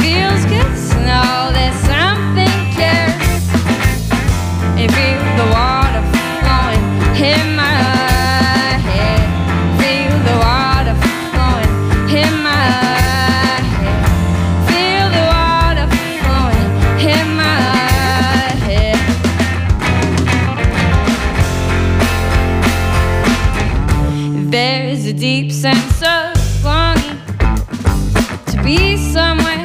feels good to know that something cares. And feel the water flowing in my head. Feel the water flowing in my head. Feel the water flowing in my head. There's a deep sense of longing to be somewhere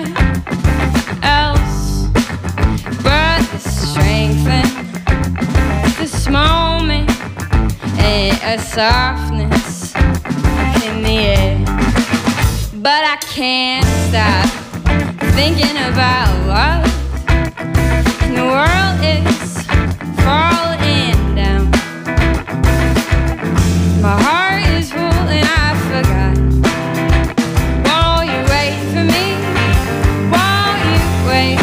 else, but the strength in this moment and a softness in the air. But I can't stop thinking about love, and the world is falling down. My heart is full and I forgot. Won't you wait for me? Won't you wait?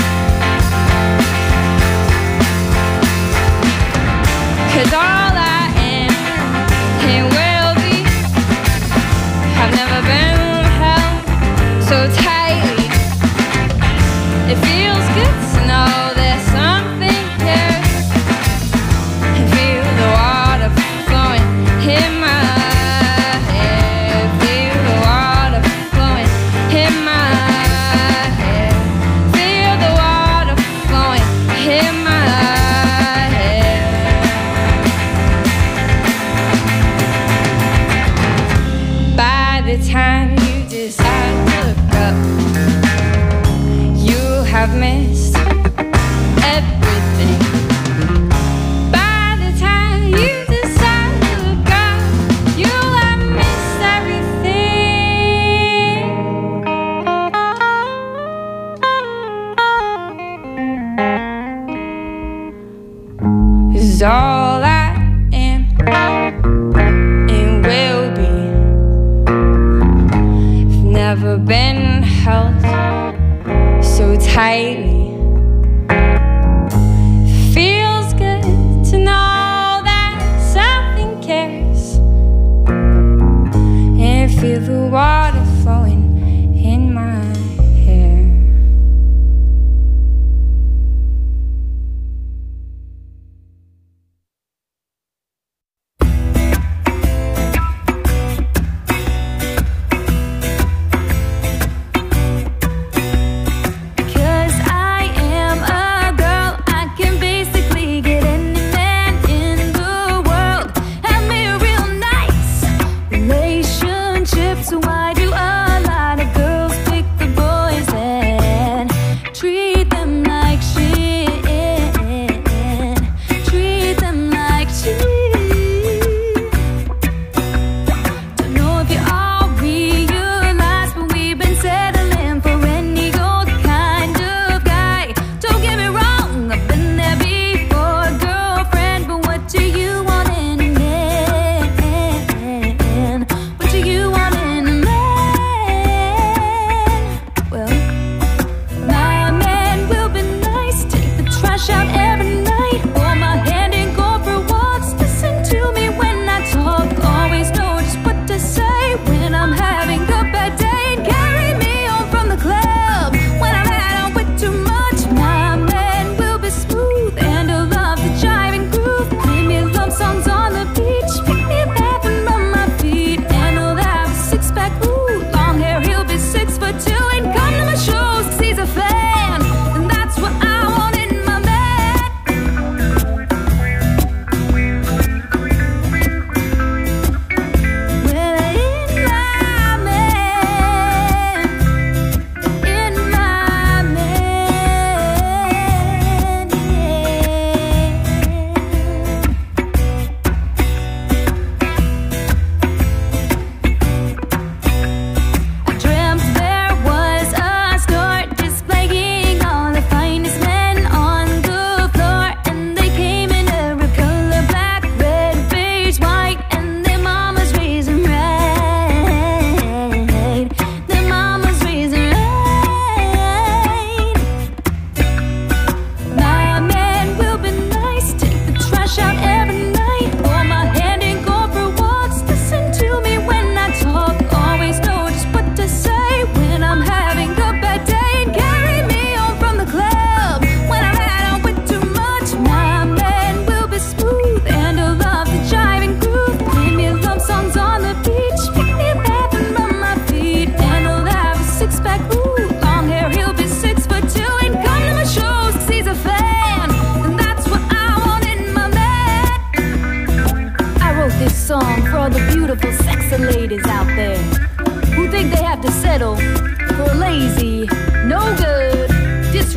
'Cause all I am and will be, I've never been held so tightly. It feels good to know that something cares. And feel the water flowing in my head. Feel the water flowing in my head. Feel the water flowing in my head. By the time you decide to look up, you have missed everything. By the time you decide to look up, you'll have missed everything. 'Cause all I am and will be, I've never been held so tightly. Feels good to know that something cares. And feel the water flowing in my hair. Cause I am a girl, I can basically get any man in the world. Have me a real nice relationship, so why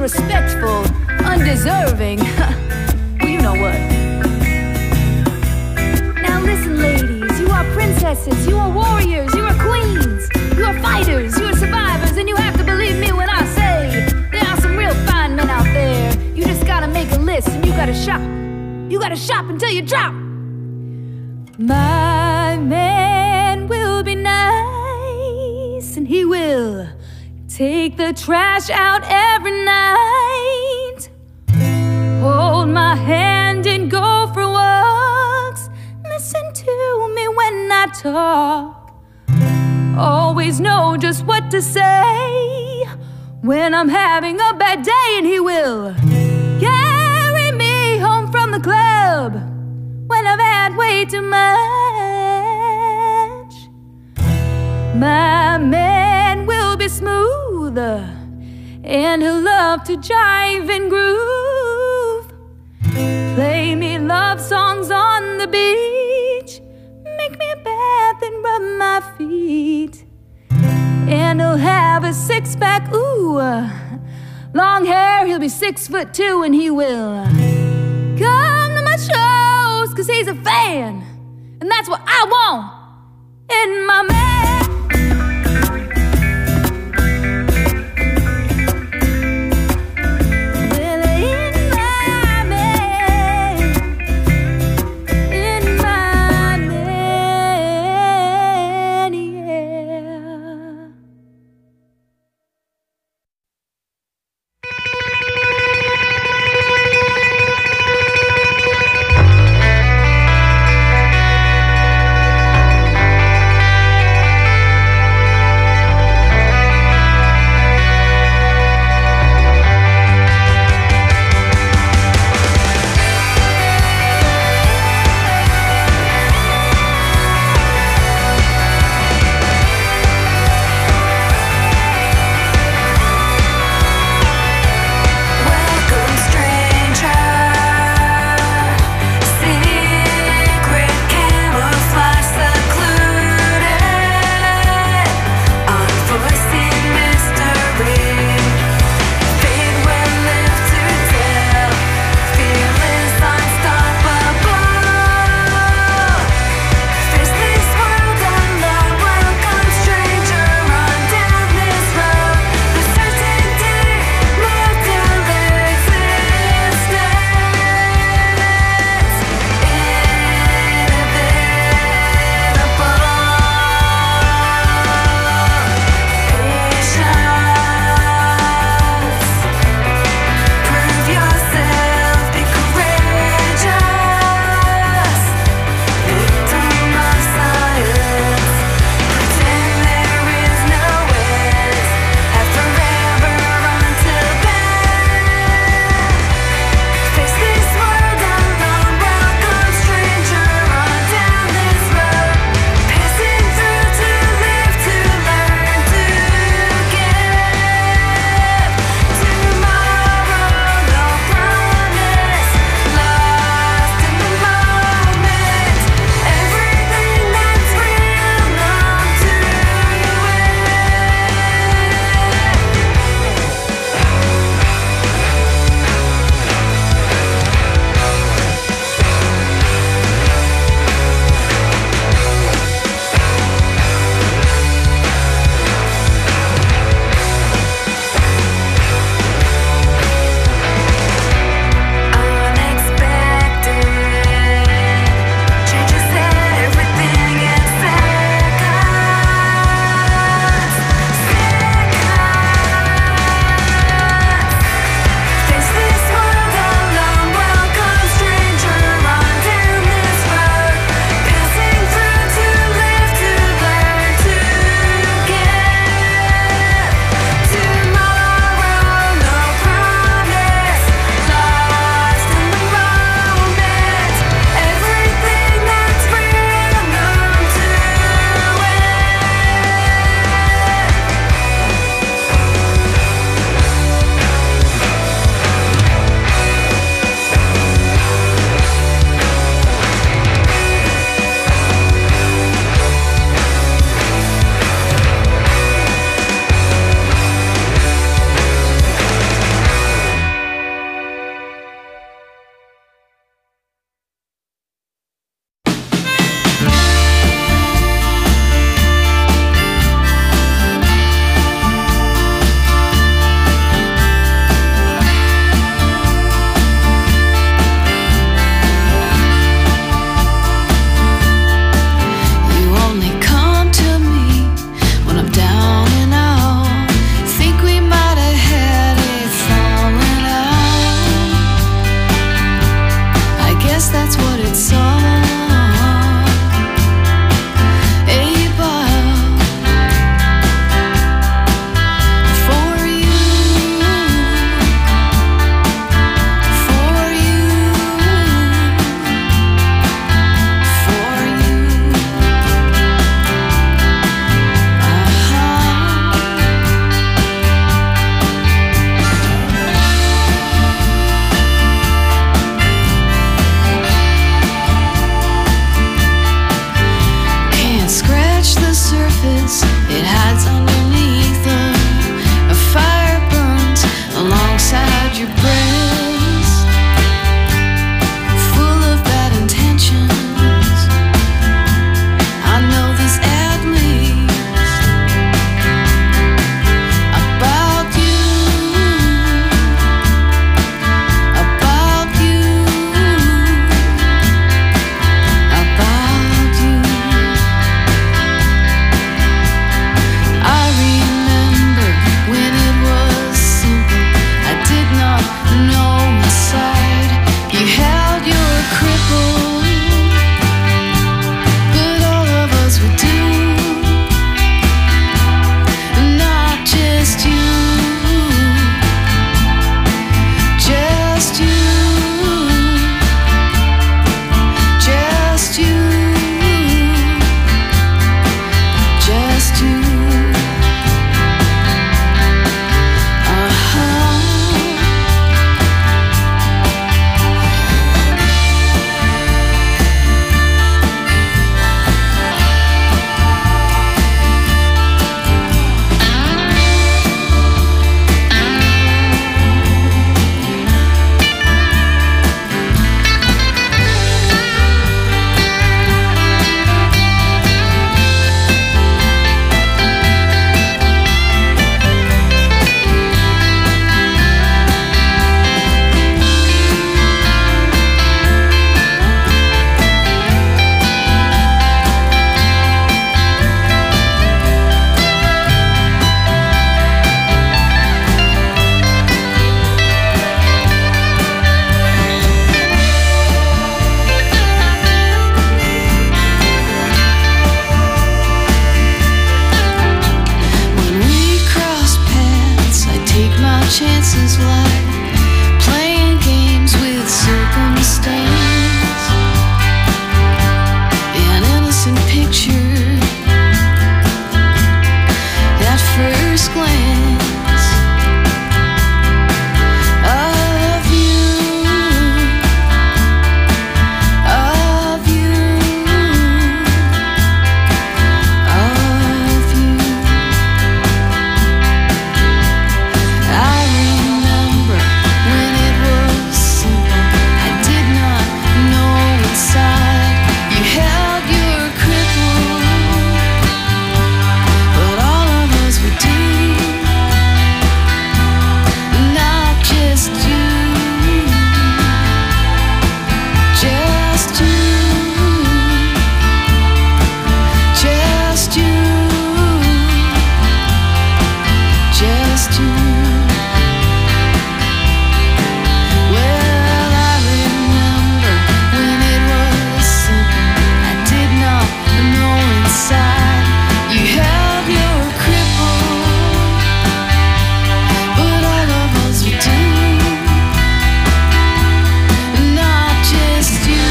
disrespectful, undeserving. Well, you know what. Now listen, ladies, you are princesses, you are warriors, you are queens, you are fighters, you are survivors, and you have to believe me when I say there are some real fine men out there. You just gotta make a list and you gotta shop. You gotta shop until you drop. My man will be nice, and he will take the trash out every night. Hold my hand and go for walks. Listen to me when I talk. Always know just what to say when I'm having a bad day, and he will carry me home from the club when I've had way too much. My man will be smooth, and he'll love to jive and groove. Play me love songs on the beach, make me a bath and rub my feet. And he'll have a six-pack, ooh, long hair, he'll be 6'2", and he will come to my shows, 'cause he's a fan, and that's what I want in my man. chances like playing games with circumstance. An innocent picture at first glance of you, of you, of you. I remember when it was simple. I did not know inside you held your cripple, but all of us were doomed. Not just you, just you, just you, just you. Well, I remember when it was simple. I did not know inside you held your cripple, but all of us were doomed. Not just you,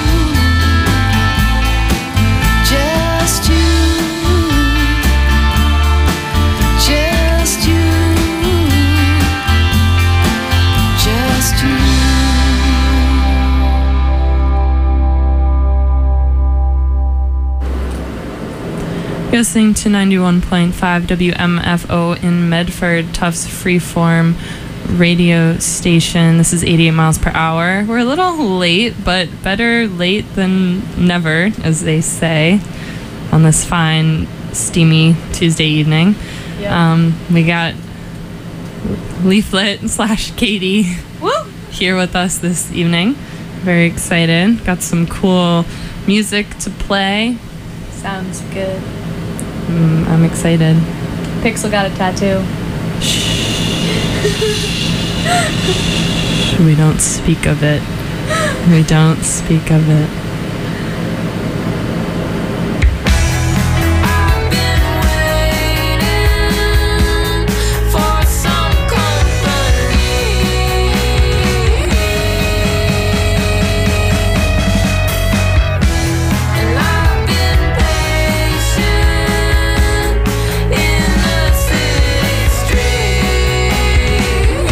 just you, just you, just you. You're listening to 91.5 WMFO in Medford, Tufts Freeform radio station. This is 88 miles per hour. We're a little late, but better late than never, as they say, on this fine, steamy Tuesday evening. We got Leaflet / Katie here with us this evening. Very excited. Got some cool music to play. Sounds good. I'm excited. Pixel got a tattoo. We don't speak of it. We don't speak of it. I've been waiting for some company, and I've been patient in the city streets.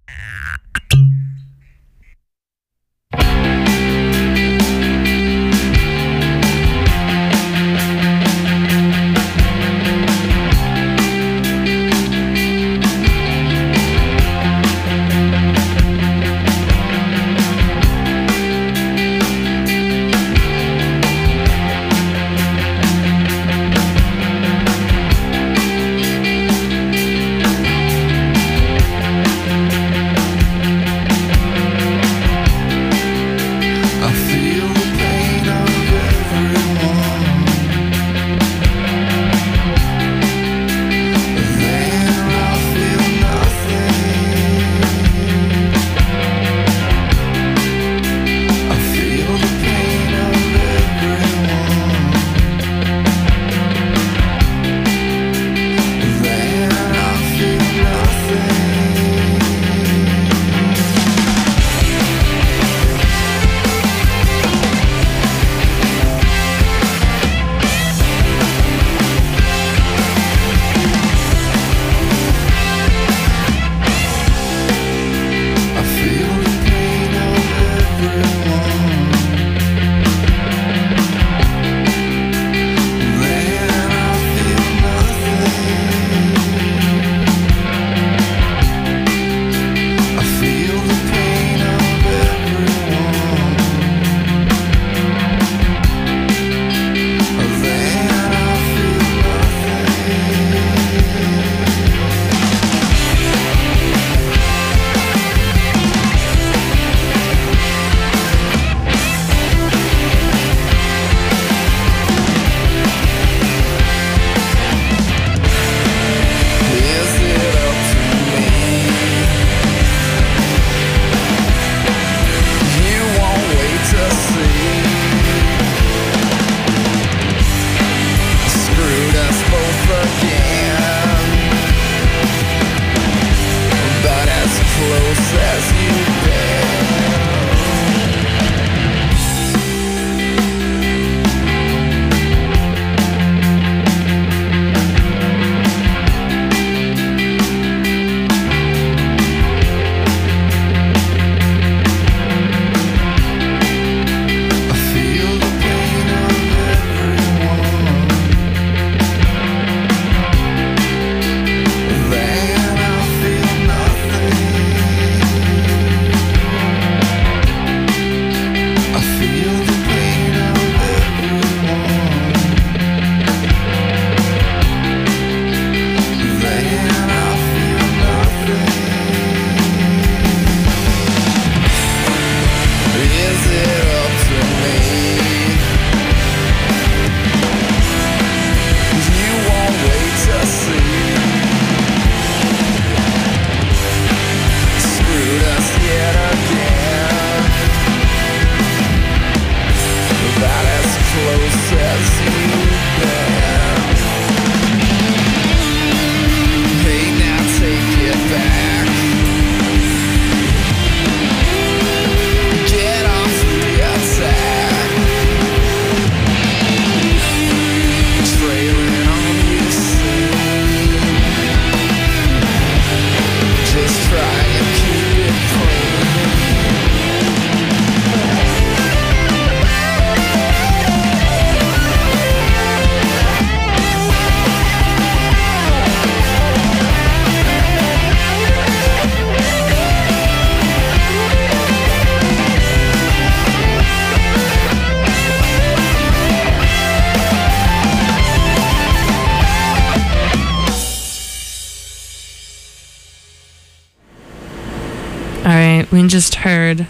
We just heard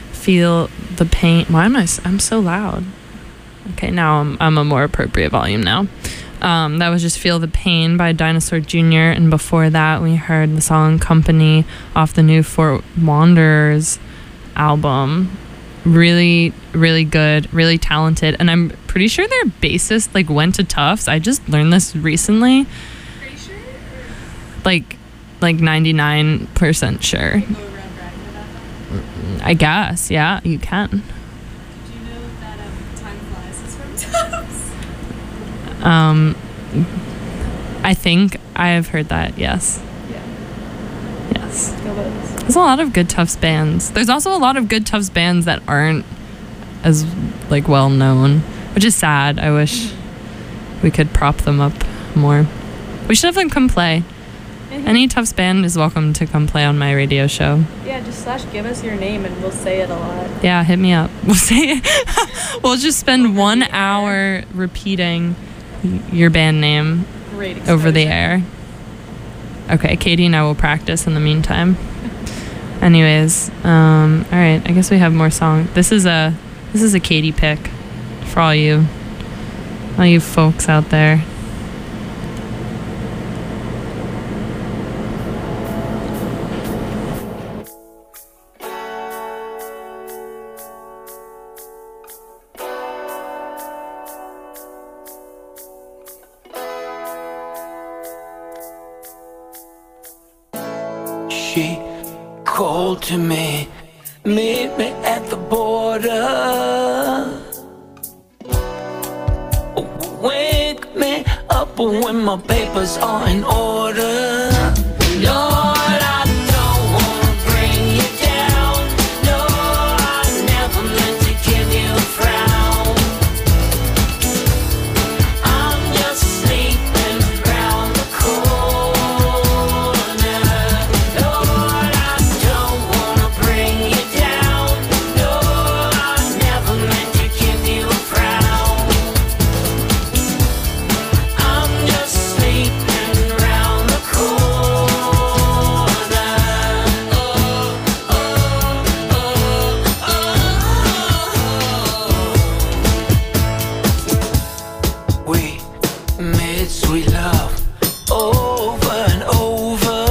Feel the Pain. Why am I'm so loud? Okay, now I'm a more appropriate volume now. That was just Feel the Pain by Dinosaur Jr. And before that, we heard the song Company off the new Fort Wanderers album. Really, really good, really talented. And I'm pretty sure their bassist went to Tufts. I just learned this recently. Pretty sure? Like 99% sure. I guess, yeah, you can. Did you know that Time Flies is from Tufts? I think I have heard that, yes. Yeah. Yes. Let's go with There's a lot of good Tufts bands. There's also a lot of good Tufts bands that aren't as like well known, which is sad. I wish we could prop them up more. We should have them come play. Any Tufts band is welcome to come play on my radio show. Yeah, just give us your name and we'll say it a lot. Yeah, hit me up. We'll say it. We'll just spend 1 hour repeating your band name Great over the air. Okay, Katie and I will practice in the meantime. Anyways, all right. I guess we have more songs. This is a Katie pick for all you folks out there. She called to me, meet me at the border. Wake me up when my papers are in order. Lord, I don't wanna bring you down. No, I never meant to give you a frown. I'm just sleeping round the corner. Lord, I don't wanna bring you down. No, I never meant to give you a frown. I'm just sleeping round the corner. Oh, oh, oh, oh. We made sweet love over and over.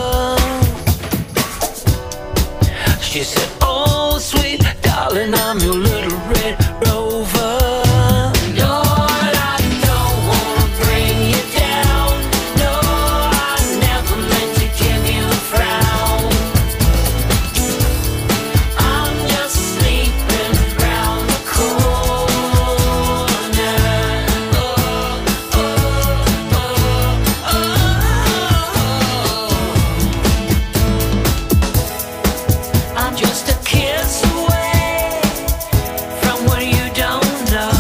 She said, oh, sweet darling, I'm your little red rover. Lord, I don't wanna bring you down. No, I never meant to give you a frown. I'm just sleeping round the corner. Oh, oh, oh, oh. I'm just a kiss away from what you don't know.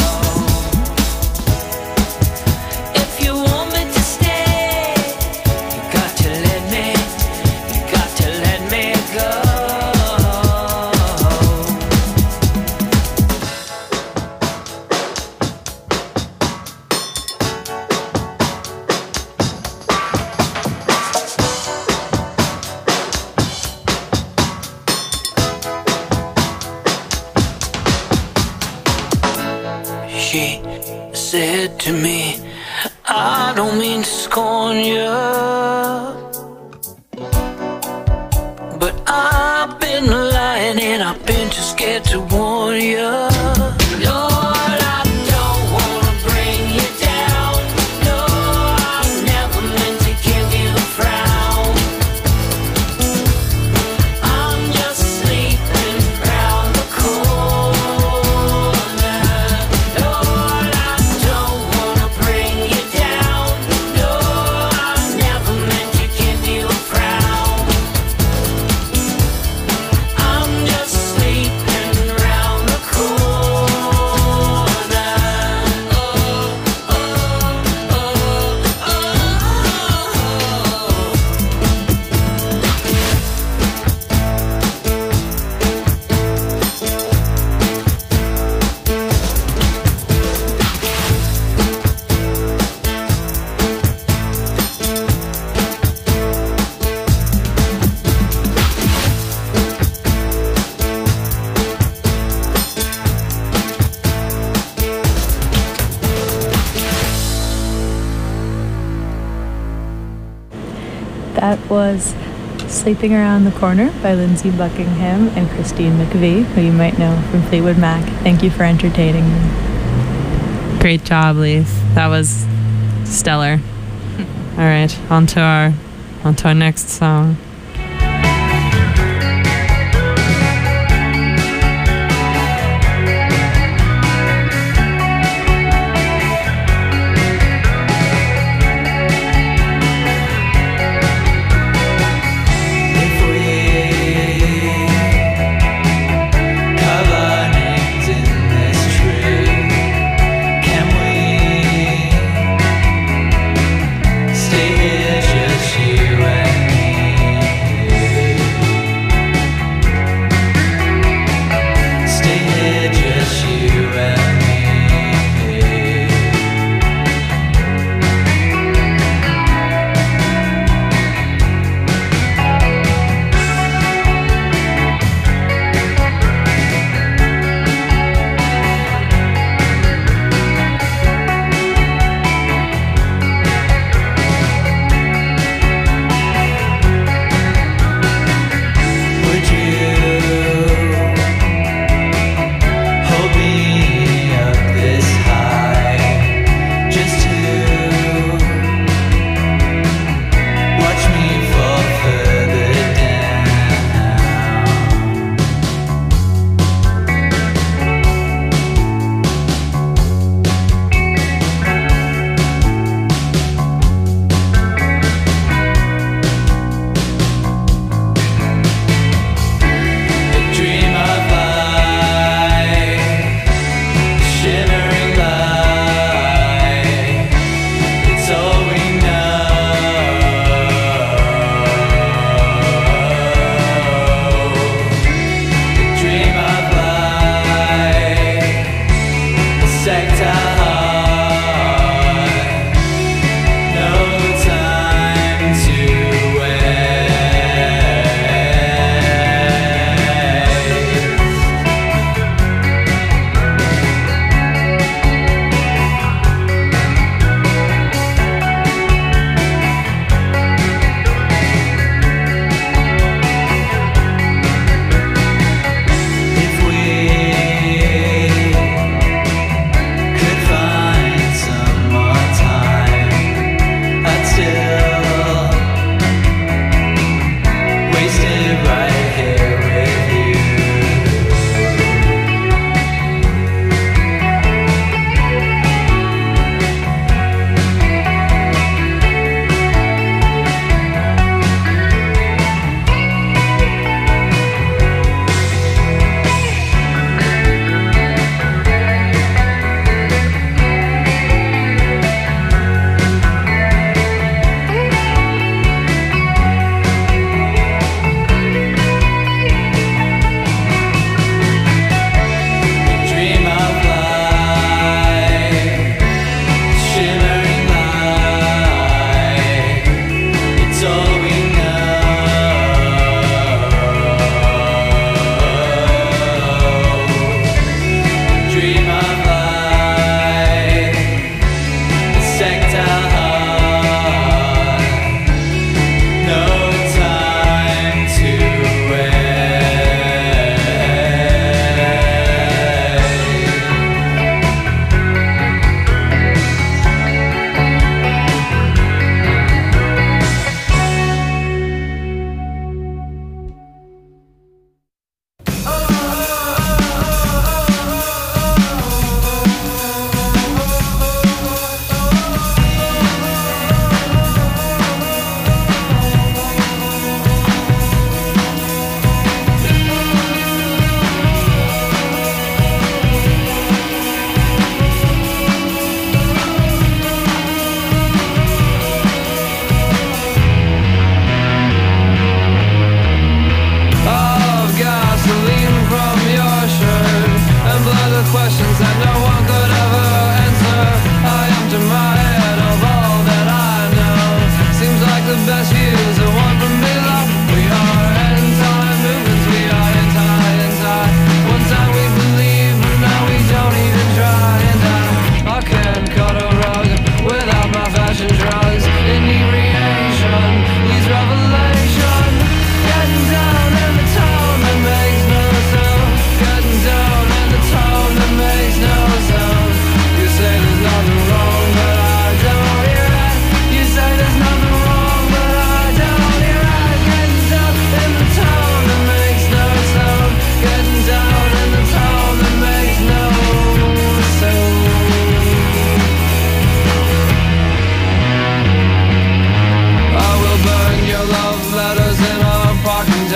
If you want me to stay, you got to let me go. She said to me, I don't mean to scorn you, but I've been lying and I've been too scared to warn you. Lord, I don't wanna bring you down. No, I never meant to give you a frown. I'm just sleeping round the corner. Lord, I don't wanna bring you down. No, I never meant to give you a frown. I'm just sleeping round the corner. Oh, oh, oh, oh. That was Sleeping Around the Corner by Lindsey Buckingham and Christine McVie, who you might know from Fleetwood Mac. Thank you for entertaining me. Great job, Leaf. That was stellar. All right, on to our next song.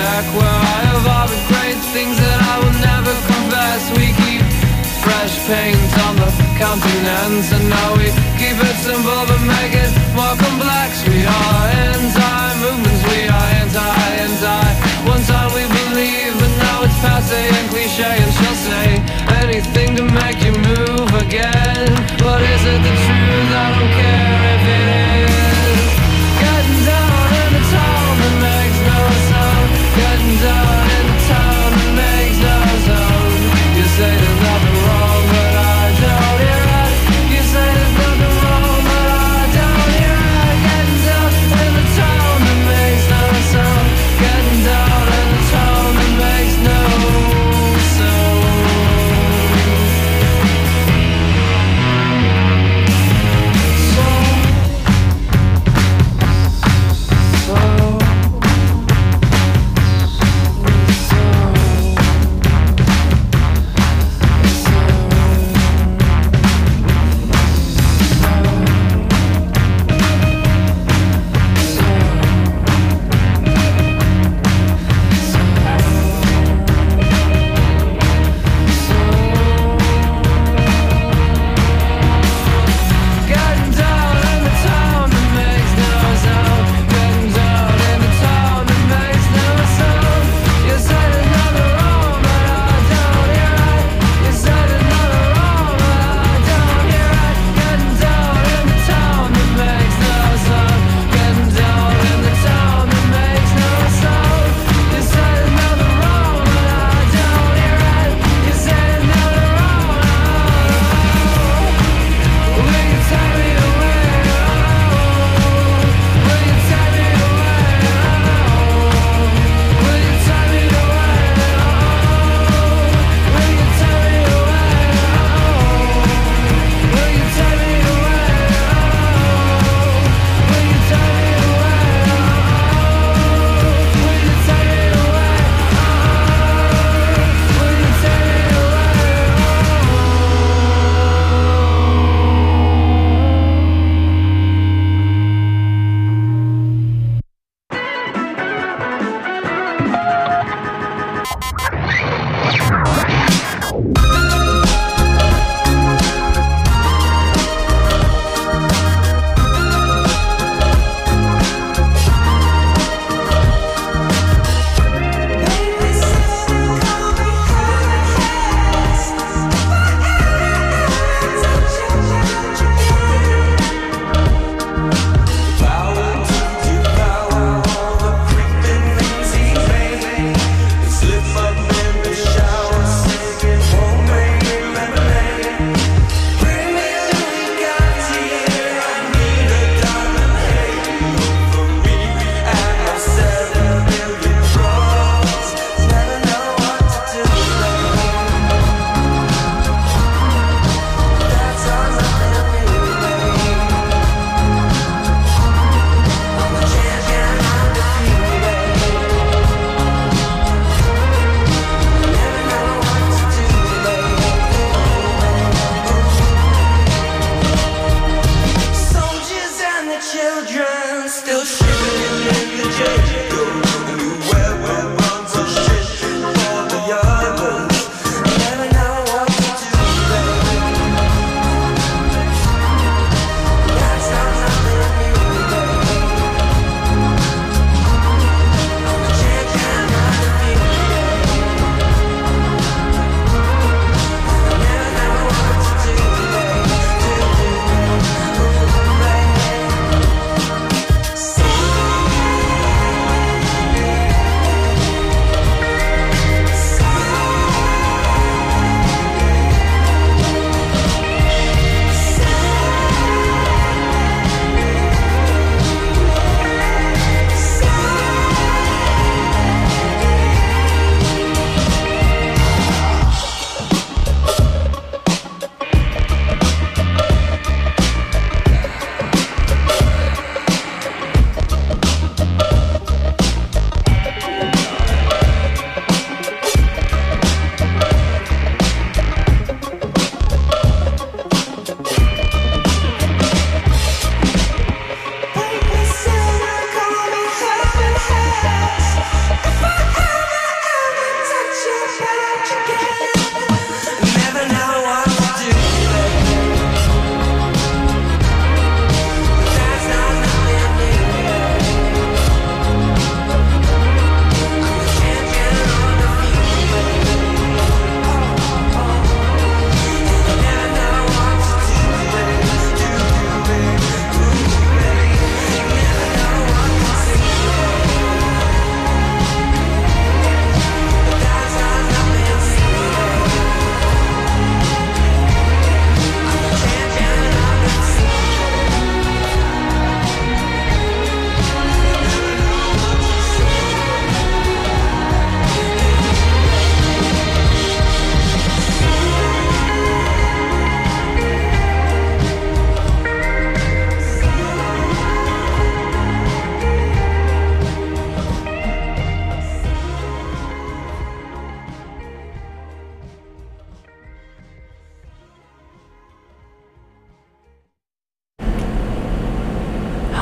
deck where I have all the great things that I will never confess. We keep fresh paint on the continents, and now we keep it simple but make it more complex. We are anti-movements, we are anti. One time we believed, but now it's passe and cliche, and she'll say anything to make you move again. But is it the truth? I don't care if it is. Getting down in the town that makes no sound. Getting down in the town that makes no sound. You say there's nothing wrong, but I don't hear it. You say there's nothing wrong, but I don't hear it. Getting down in the town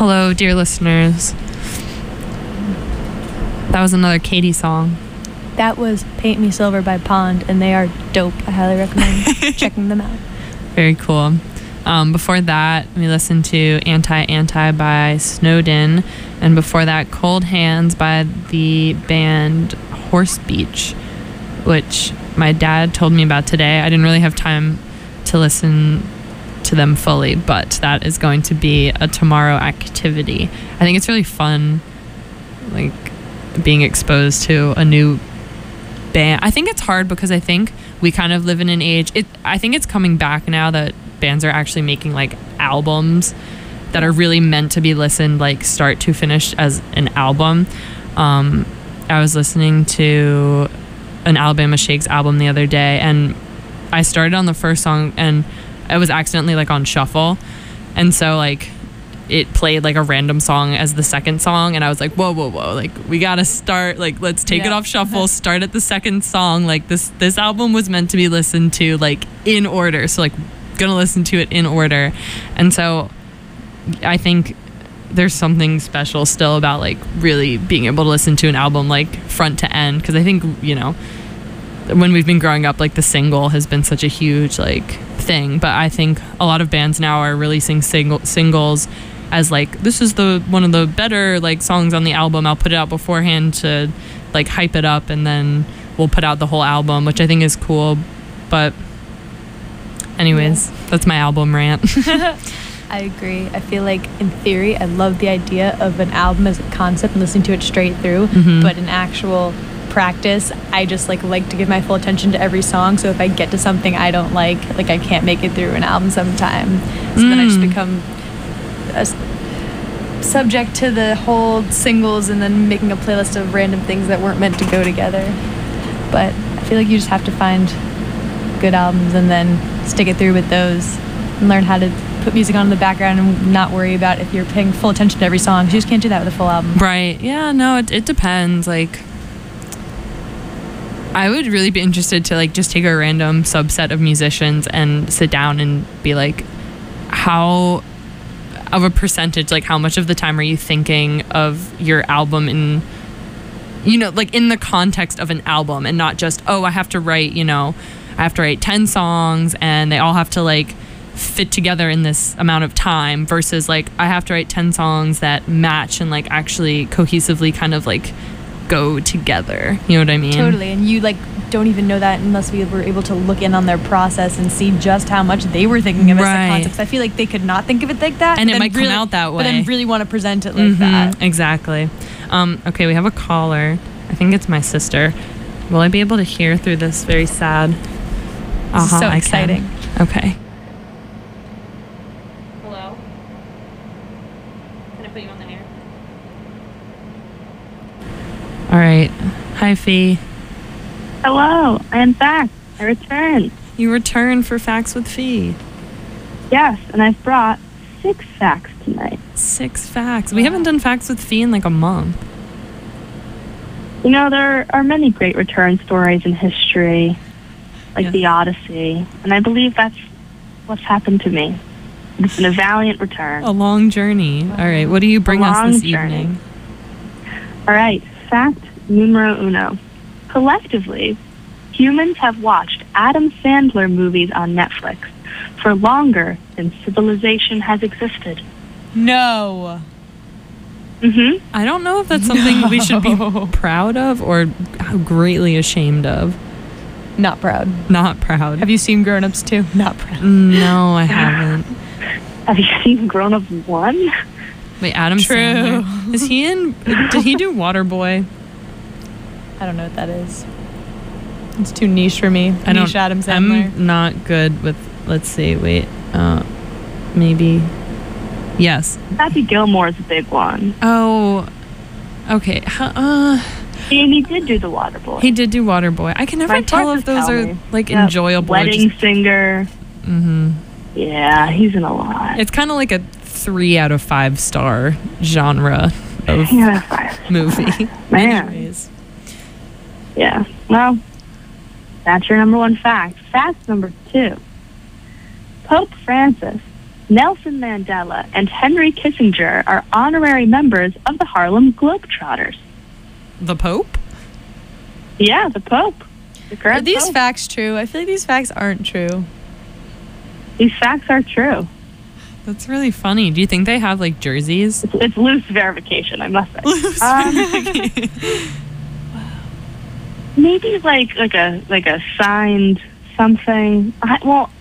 Hello, dear listeners. That was another Katie song. That was Paint Me Silver by Pond, and they are dope. I highly recommend checking them out. Very cool. Before that, we listened to Anti-Anti by Snowden, and before that, Cold Hands by the band Horse Beach, which my dad told me about today. I didn't really have time to listen to them fully, but that is going to be a tomorrow activity. I think it's really fun, like, being exposed to a new band. I think it's hard because I think we kind of live in an age, I think it's coming back now that bands are actually making like albums that are really meant to be listened like start to finish as an album. I was listening to an Alabama Shakes album the other day, and I started on the first song and I was accidentally like on shuffle, and so like it played like a random song as the second song, and I was like, whoa, like we gotta start, like let's take it off shuffle, start at the second song. Like this album was meant to be listened to like in order, so like gonna listen to it in order. And so I think there's something special still about like really being able to listen to an album like front to end, because I think, you know, when we've been growing up, like the single has been such a huge like thing, but I think a lot of bands now are releasing singles as like, this is the one of the better like songs on the album, I'll put it out beforehand to like hype it up, and then we'll put out the whole album, which I think is cool. But anyways, that's my album rant. I agree. I feel like in theory, I love the idea of an album as a concept and listening to it straight through, but in actual practice, I just like to give my full attention to every song. So if I get to something I don't like I can't make it through an album sometime. So then I just become subject to the whole singles and then making a playlist of random things that weren't meant to go together. But I feel like you just have to find good albums and then stick it through with those and learn how to put music on in the background and not worry about if you're paying full attention to every song. You just can't do that with a full album. Right. Yeah, no, it depends. Like, I would really be interested to like just take a random subset of musicians and sit down and be like, how of a percentage, like how much of the time are you thinking of your album in, you know, like in the context of an album, and not just, oh, I have to write 10 songs and they all have to like fit together in this amount of time, versus like I have to write 10 songs that match and like actually cohesively kind of like go together. You know what I mean? Totally. And you like don't even know that unless we were able to look in on their process and see just how much they were thinking of it as a concept. I feel like they could not think of it like that, and it might come out that way, but then really want to present it like that. Exactly. Okay, we have a caller. I think it's my sister. Will I be able to hear through this very sad? So exciting. Okay. Hello? Can I put you on the air? All right. Hi, Fee. Hello, I am back. I returned. You returned for Facts with Fee. Yes, and I've brought 6 facts tonight. 6 facts. We haven't done Facts with Fee in like a month. You know, there are many great return stories in history, like the Odyssey, and I believe that's what's happened to me. It's been a valiant return. A long journey. All right, what do you bring us this evening? All right, fact numero uno. Collectively, humans have watched Adam Sandler movies on Netflix for longer than civilization has existed. No. I don't know if that's something we should be proud of or greatly ashamed of. Not proud. Not proud. Have you seen Grown Ups 2? Not proud. No, I haven't. Have you seen Grown Ups 1? Wait, Adam Sandler. Is he in? Did he do Waterboy? I don't know what that is. It's too niche for me. Niche Adam Sandler. I'm not good with. Let's see. Wait. Maybe. Yes. Happy Gilmore's a big one. Oh. Okay. And he did do the Waterboy. He did do Waterboy. I can never tell if those are like enjoyable. Wedding Singer. Yeah, he's in a lot. It's kind of like a 3 out of 5 star genre of movie. Man. Anyways. Yeah. Well, that's your number 1 fact. Fact number 2. Pope Francis Nelson Mandela and Henry Kissinger are honorary members of the Harlem Globetrotters. The Pope? Yeah, the Pope. The Are current these Pope. facts true? I feel like these facts aren't true. These facts are true. That's really funny. Do you think they have like jerseys? It's loose verification, I must say. Maybe like a signed something. I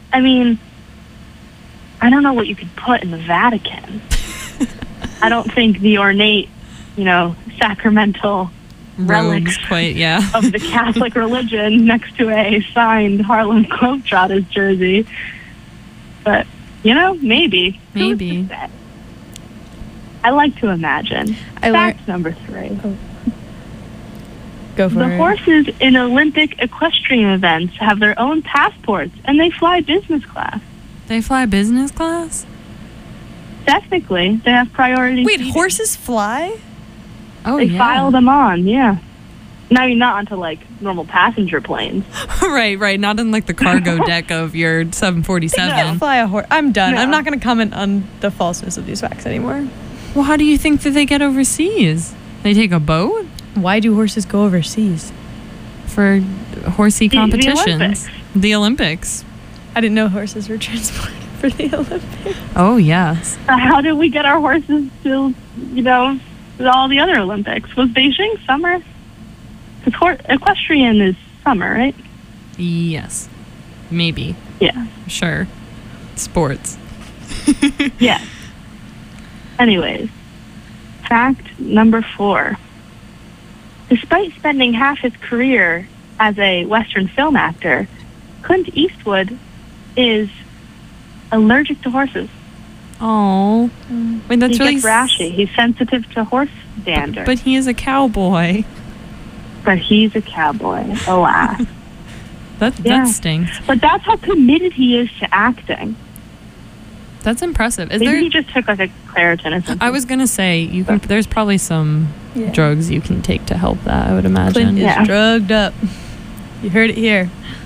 don't know what you could put in the Vatican. I don't think the ornate, sacramental relics Robes, quite, yeah. of the Catholic religion next to a signed Harlem Globetrotters jersey. But, maybe. Maybe. Who's to say? I like to imagine. Fact number 3. Go for The it. horses in Olympic equestrian events have their own passports, and they fly business class. They fly business class? Technically, they have priority Wait, seating. horses fly? Oh, They yeah. file them on, yeah. I mean, not onto, normal passenger planes. right. Not in like the cargo deck of your 747. Fly a horse. I'm done. No. I'm not going to comment on the falseness of these facts anymore. Well, how do you think that they get overseas? They take a boat Why do horses go overseas? for horsey The competitions? Olympics. The Olympics. I didn't know horses were transported for the Olympics. Oh, yes. How did we get our horses to, all the other Olympics? Was Beijing summer? Because equestrian is summer, right? Yes. Maybe. Yeah. Sure. Sports. Yes. Anyways, fact number 4. Despite spending half his career as a Western film actor, Clint Eastwood is allergic to horses. Oh. Wait, that's he really gets rashy. He's sensitive to horse dander. But he is a cowboy. But he's a cowboy, alas. That Yeah. stinks. But that's how committed he is to acting. That's impressive. Is Maybe there? he just took a Claritin or something. I was gonna say you can. There's probably some Yeah. drugs you can take to help that. I would imagine. Clint is Yeah. drugged up. You heard it here.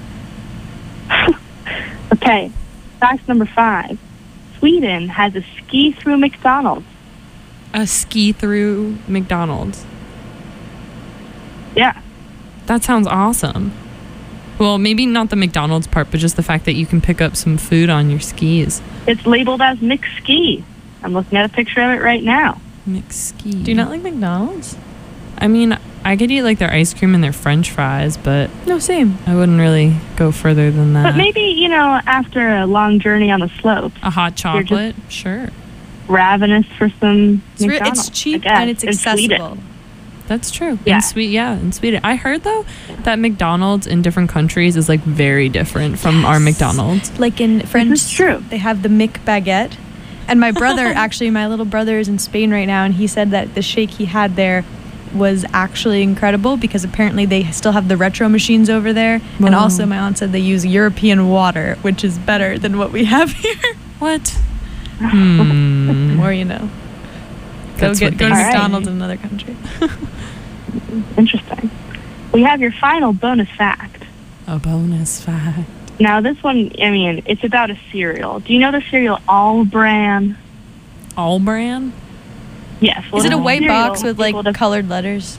Okay, fact number 5. Sweden has a ski through McDonald's. A ski through McDonald's. Yeah. That sounds awesome. Well, maybe not the McDonald's part, but just the fact that you can pick up some food on your skis. It's labeled as McSki. I'm looking at a picture of it right now. McSki. Do you not like McDonald's? I mean, I could eat like their ice cream and their French fries, but No, same. I wouldn't really go further than that. But maybe, after a long journey on the slopes, a hot You're just- chocolate, sure. ravenous for some McDonald's. It's cheap I guess, and it's in Sweden. accessible. That's true. Yeah. In Sweden. I heard though that McDonald's in different countries is like very different from our McDonald's. Like in French, is true. they have the McBaguette. And my brother, actually, my little brother is in Spain right now, and he said that the shake he had there was actually incredible because apparently they still have the retro machines over there. And Wow. also, my aunt said they use European water, which is better than what we have here. What? Or, go That's go what to they say. McDonald's in another country. Interesting. We have your final bonus fact. A bonus fact. Now, this one, it's about a cereal. Do you know the cereal All Bran? All brand? Yes. Is it a white cereal box with able to- colored letters?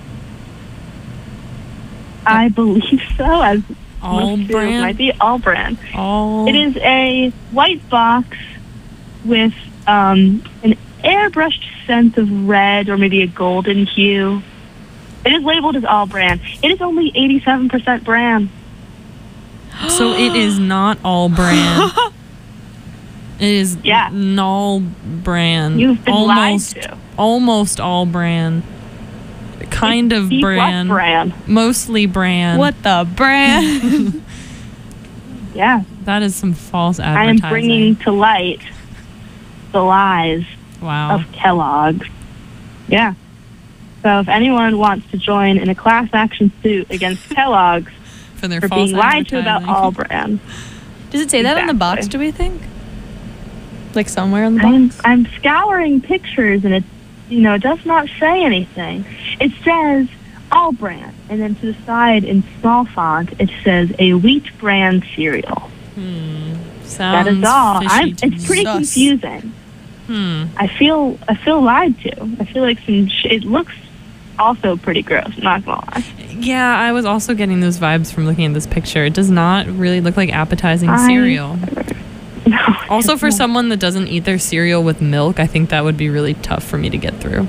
I believe so. As All most cereals brand? might be All Bran. All. It is a white box with an airbrushed scent of red or maybe a golden hue. It is labeled as All Bran. It is only 87% bran. So it is not all brand. It is Yeah. null brand. You've been almost, lied to. almost all brand. Kind of C+ brand. bran. Mostly brand. What the brand? Yeah. That is some false I am advertising. bringing to light the lies Wow. of Kellogg's. Yeah. So if anyone wants to join in a class action suit against Kellogg's For their for false being lied to about advertising. All Bran, Does it say that on the box, Exactly. do we think? Like somewhere on the box? I'm scouring pictures and it does not say anything. It says All Bran, and then to the side in small font it says a wheat bran cereal. Sounds that is all. fishy to It's pretty Sus. confusing. I feel lied to. I feel like it looks also pretty gross. I'm not gonna lie. Yeah, I was also getting those vibes from looking at this picture. It does not really look like appetizing cereal. No. Also, for someone that doesn't eat their cereal with milk, I think that would be really tough for me to get through.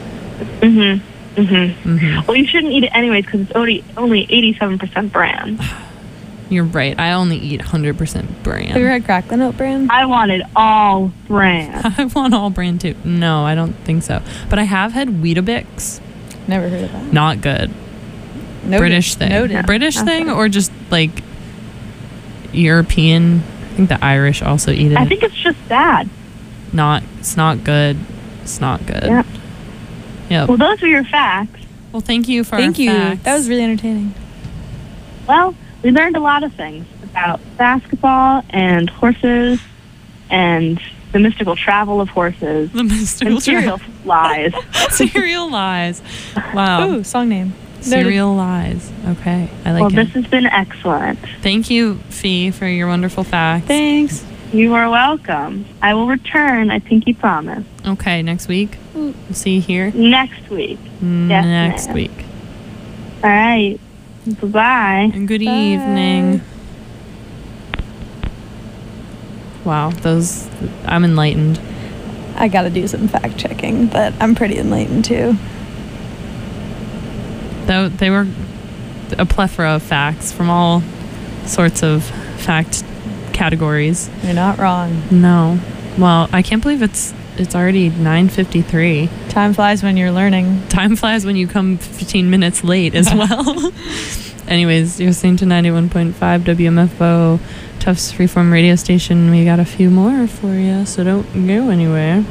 Well, you shouldn't eat it anyways because it's only 87% bran. You're right. I only eat 100% Have you bran. had Cracklin' Oat Bran? I wanted all bran. I want all bran too. No, I don't think so. But I have had Weetabix. Never heard of that. Not good. Noted. British thing. Noted. British thing or just like European? I think the Irish also eat it. I think it's just bad. It's not good. It's not good. Yeah. Yep. Well, those are your facts. Well, thank you for Thank our you. facts. That was really entertaining. Well, we learned a lot of things about basketball and horses and the mystical travel of horses the mystical and cereal lies. Serial lies. Wow. Ooh, song name. Serial lies. Okay. I like Well, it. this has been excellent. Thank you, Fee, for your wonderful facts. Thanks. You are welcome. I will return, I pinky promise, Okay, next week. We'll see you here next week. next ma'am. week. All right. Bye-bye. And good evening. Wow, I'm enlightened. I gotta do some fact checking, but I'm pretty enlightened too. Though they were a plethora of facts from all sorts of fact categories. You're not wrong. No. Well, I can't believe it's already 9:53. Time flies when you're learning. Time flies when you come 15 minutes late as well. Anyways, you're listening to 91.5 WMFO, Tufts Freeform radio station. We got a few more for you, so don't go anywhere.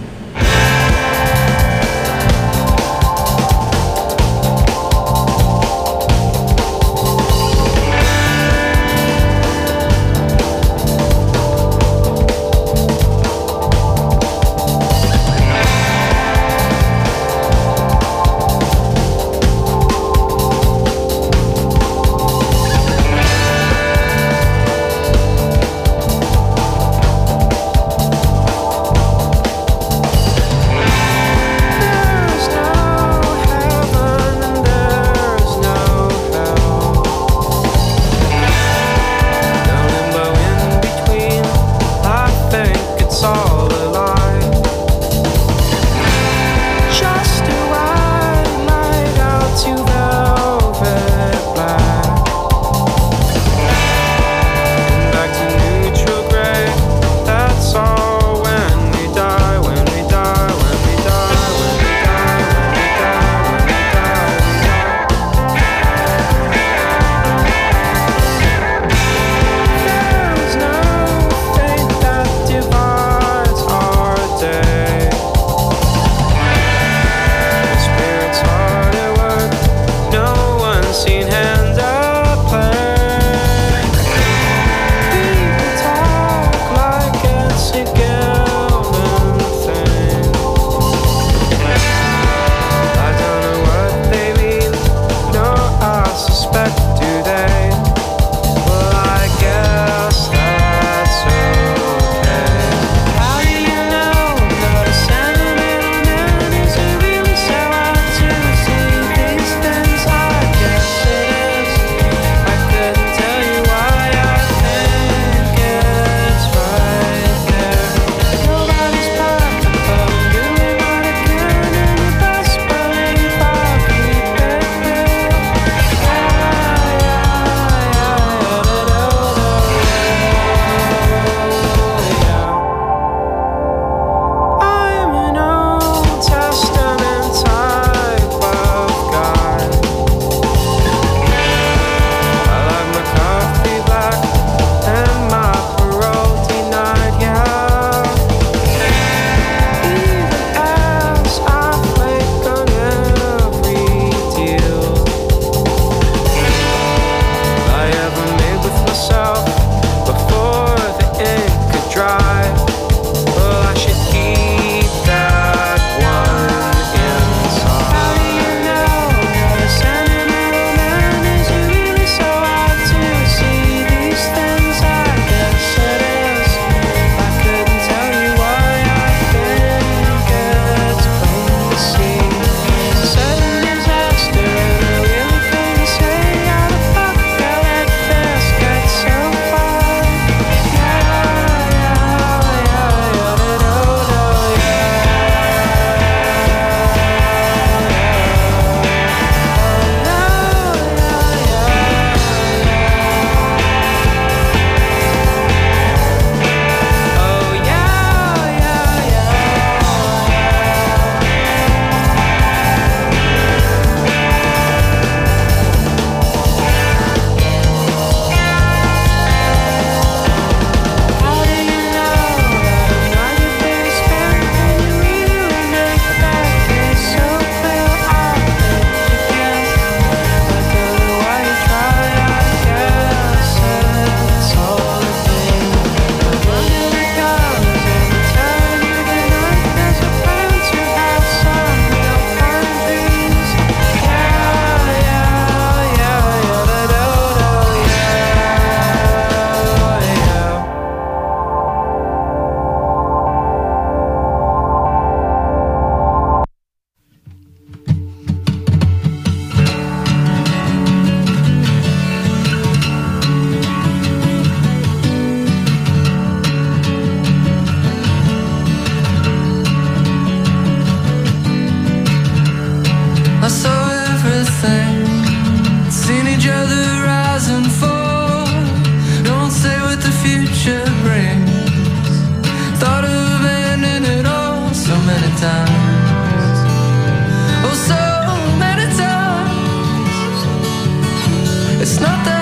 It's not that